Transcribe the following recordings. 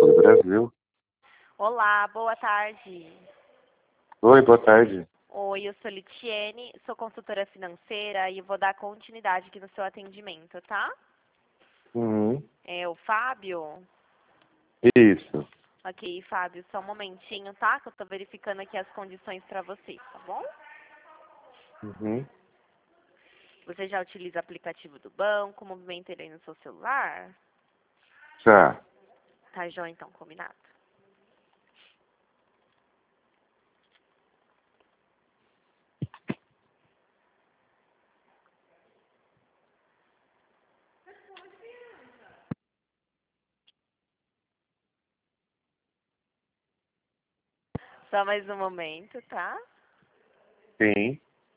Banco do Brasil. Olá, boa tarde. Oi, boa tarde. Oi, eu sou Litiene, sou consultora financeira e vou dar continuidade aqui no seu atendimento, tá? Uhum. É o Fábio? Isso. Ok, Fábio, só um momentinho, tá? Que eu tô verificando aqui as condições pra você, tá bom? Uhum. Você já utiliza o aplicativo do banco, movimenta ele aí no seu celular? Já. Tá, joia, então, combinado. Só mais um momento, tá? Sim.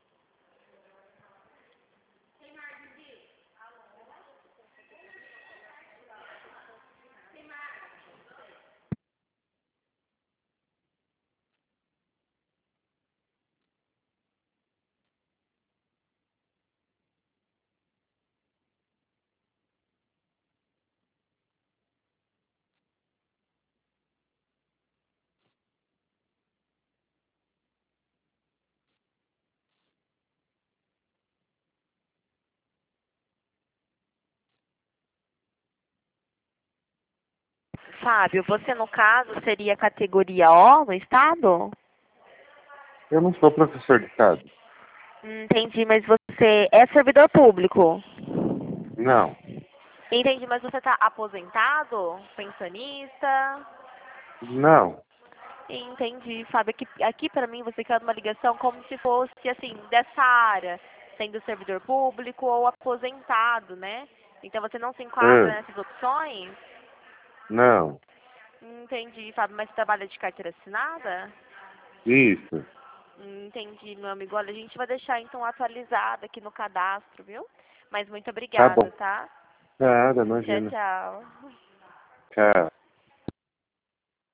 Fábio, você no caso seria categoria O no estado? Eu não sou professor de estado. Entendi, mas você é servidor público? Não. Entendi, mas você está aposentado? Pensionista? Não. Entendi, Fábio. Aqui para mim você quer uma ligação como se fosse, assim, dessa área, sendo servidor público ou aposentado, né? Então você não se enquadra Ah, nessas opções? não. Entendi, Fábio, mas você trabalha de carteira assinada? Isso. Entendi, meu amigo. Olha, a gente vai deixar então atualizado aqui no cadastro, viu? Mas muito Tá obrigada, bom. tá? Nada, Tchau, imagina. tchau. Tchau.